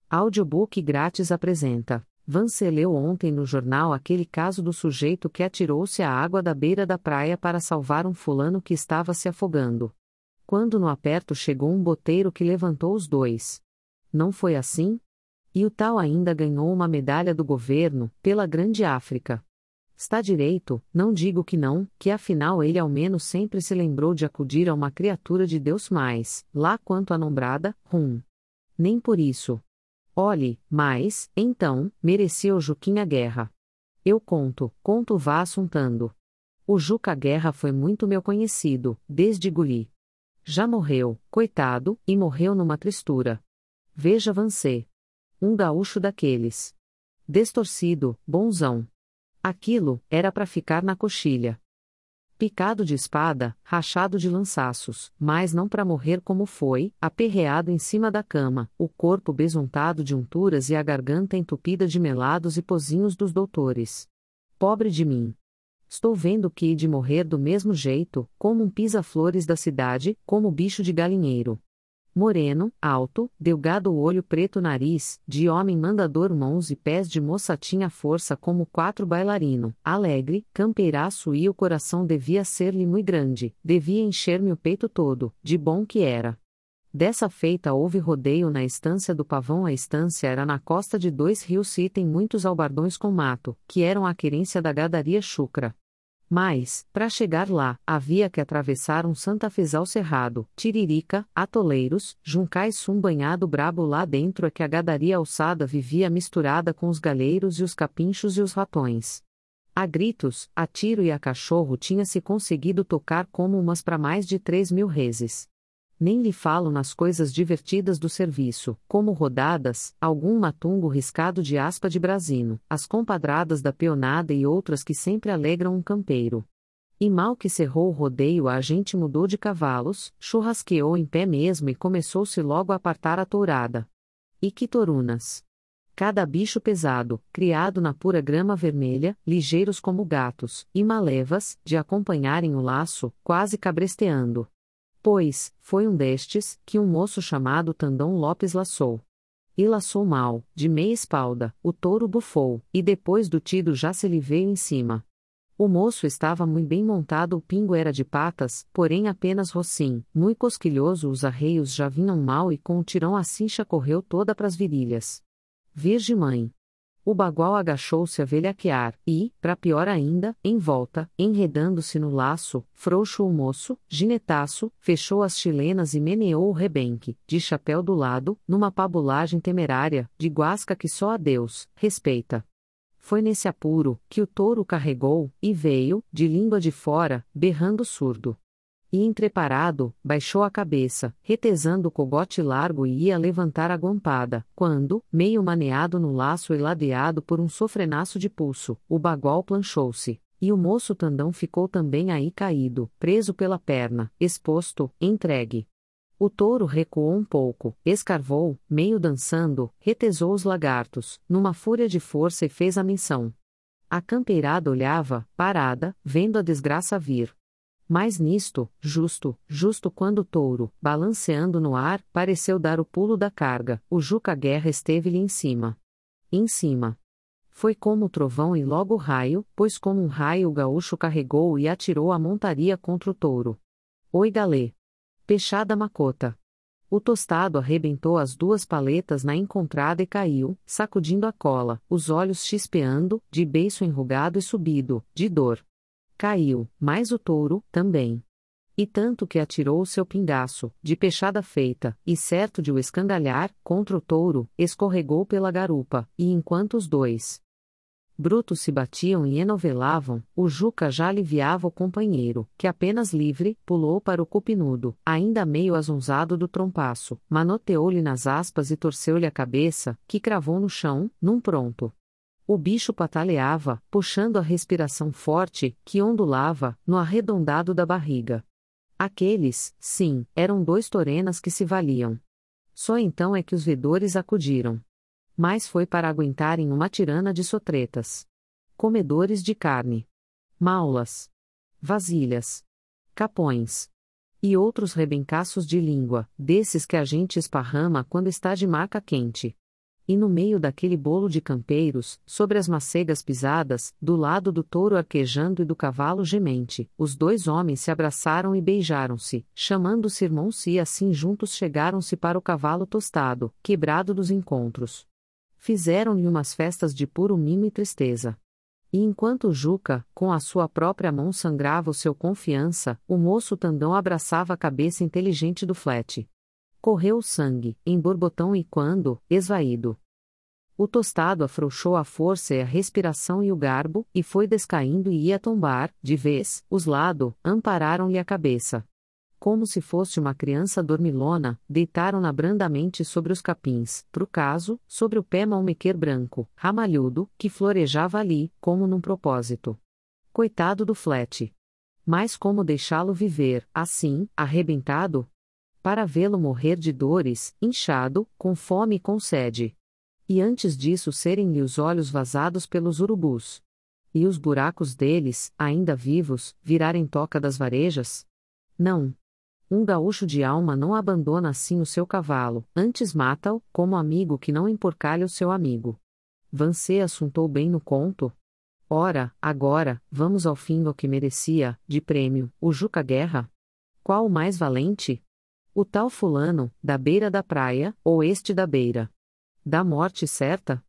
Audiobook grátis apresenta. Você leu ontem no jornal aquele caso do sujeito que atirou-se à água da beira da praia para salvar um fulano que estava se afogando. Quando no aperto chegou um boteiro que levantou os dois. Não foi assim? E o tal ainda ganhou uma medalha do governo, pela Grande África. Está direito, não digo que não, que afinal ele ao menos sempre se lembrou de acudir a uma criatura de Deus mais, lá quanto a nombrada, Nem por isso. Olhe, mas, então, merecia o Juquinha Guerra. Eu conto vá assuntando. O Juca Guerra foi muito meu conhecido, desde guri. Já morreu, coitado, e morreu numa tristura. Veja você. Um gaúcho daqueles. Destorcido, bonzão. Aquilo, era para ficar na coxilha. Picado de espada, rachado de lançaços, mas não para morrer como foi, aperreado em cima da cama, o corpo besuntado de unturas e a garganta entupida de melados e pozinhos dos doutores. Pobre de mim! Estou vendo que hei de morrer do mesmo jeito, como um pisa-flores da cidade, como bicho de galinheiro. Moreno, alto, delgado olho preto nariz, de homem mandador mãos e pés de moça tinha força como 4 bailarino, alegre, campeiraço e o coração devia ser-lhe muito grande, devia encher-me o peito todo, de bom que era. Dessa feita houve rodeio na estância do Pavão. A estância era na costa de 2 rios e tem muitos albardões com mato, que eram a querência da gadaria chucra. Mas, para chegar lá, havia que atravessar um santafesal cerrado, tiririca, atoleiros, juncais banhado brabo lá dentro é que a gadaria alçada vivia misturada com os galheiros e os capinchos e os ratões. A gritos, a tiro e a cachorro tinha-se conseguido tocar como umas para mais de 3.000 reses. Nem lhe falo nas coisas divertidas do serviço, como rodadas, algum matungo riscado de aspa de brasino, as compadradas da peonada e outras que sempre alegram um campeiro. E mal que cerrou o rodeio a gente mudou de cavalos, churrasqueou em pé mesmo e começou-se logo a apartar a tourada. E que torunas! Cada bicho pesado, criado na pura grama vermelha, ligeiros como gatos, e malevas, de acompanharem o laço, quase cabresteando. Pois, foi um destes, que um moço chamado Tandão Lopes laçou. E laçou mal, de meia espalda, o touro bufou, e depois do tiro já se lhe veio em cima. O moço estava muito bem montado, o pingo era de patas, porém apenas rocim, muito cosquilhoso, os arreios já vinham mal e com o tirão a cincha correu toda pras virilhas. Virgem mãe! O bagual agachou-se a velhaquear, e, para pior ainda, em volta, enredando-se no laço, frouxo o moço, ginetaço, fechou as chilenas e meneou o rebenque, de chapéu do lado, numa pabulagem temerária, de guasca que só a Deus respeita. Foi nesse apuro, que o touro carregou, e veio, de língua de fora, berrando surdo. E entreparado, baixou a cabeça, retesando o cogote largo e ia levantar a guampada, quando, meio maneado no laço e ladeado por um sofrenaço de pulso, o bagual planchou-se, e o moço Tandão ficou também aí caído, preso pela perna, exposto, entregue. O touro recuou um pouco, escarvou, meio dançando, retesou os lagartos, numa fúria de força e fez a menção. A campeirada olhava, parada, vendo a desgraça vir. Mas nisto, justo quando o touro, balanceando no ar, pareceu dar o pulo da carga, o Juca Guerra esteve-lhe em cima. Em cima. Foi como o trovão e logo o raio, pois como um raio o gaúcho carregou e atirou a montaria contra o touro. Oi galê! Peixada macota! O tostado arrebentou as 2 paletas na encontrada e caiu, sacudindo a cola, os olhos chispeando, de beiço enrugado e subido, de dor. Caiu, mas o touro, também. E tanto que atirou o seu pingaço, de peixada feita, e certo de o escangalhar, contra o touro, escorregou pela garupa, e enquanto os 2 brutos se batiam e enovelavam, o Juca já aliviava o companheiro, que apenas livre, pulou para o cupinudo, ainda meio azonzado do trompaço, manoteou-lhe nas aspas e torceu-lhe a cabeça, que cravou no chão, num pronto. O bicho pataleava, puxando a respiração forte, que ondulava, no arredondado da barriga. Aqueles, sim, eram 2 torenas que se valiam. Só então é que os vedores acudiram. Mas foi para aguentarem uma tirana de sotretas. Comedores de carne. Maulas. Vasilhas. Capões. E outros rebencaços de língua, desses que a gente esparrama quando está de marca quente. E no meio daquele bolo de campeiros, sobre as macegas pisadas, do lado do touro arquejando e do cavalo gemente, os dois homens se abraçaram e beijaram-se, chamando-se irmãos e assim juntos chegaram-se para o cavalo tostado, quebrado dos encontros. Fizeram-lhe umas festas de puro mimo e tristeza. E enquanto o Juca, com a sua própria mão sangrava o seu confiança, o moço Tandão abraçava a cabeça inteligente do flete. Correu o sangue, em borbotão e quando, esvaído, o tostado afrouxou a força e a respiração e o garbo, e foi descaindo e ia tombar, de vez, os lado, ampararam-lhe a cabeça. Como se fosse uma criança dormilona, deitaram-na brandamente sobre os capins, pro caso, sobre o pé malmequer branco, ramalhudo, que florejava ali, como num propósito. Coitado do flete! Mas como deixá-lo viver, assim, arrebentado? Para vê-lo morrer de dores, inchado, com fome e com sede. E antes disso serem-lhe os olhos vazados pelos urubus. E os buracos deles, ainda vivos, virarem toca das varejas? Não. Um gaúcho de alma não abandona assim o seu cavalo, antes mata-o, como amigo que não emporcalha o seu amigo. Vancê assuntou bem no conto? Ora, agora, vamos ao fim ao que merecia, de prêmio, o Juca Guerra? Qual o mais valente? O tal fulano, da beira da praia, ou este da beira? Da morte certa?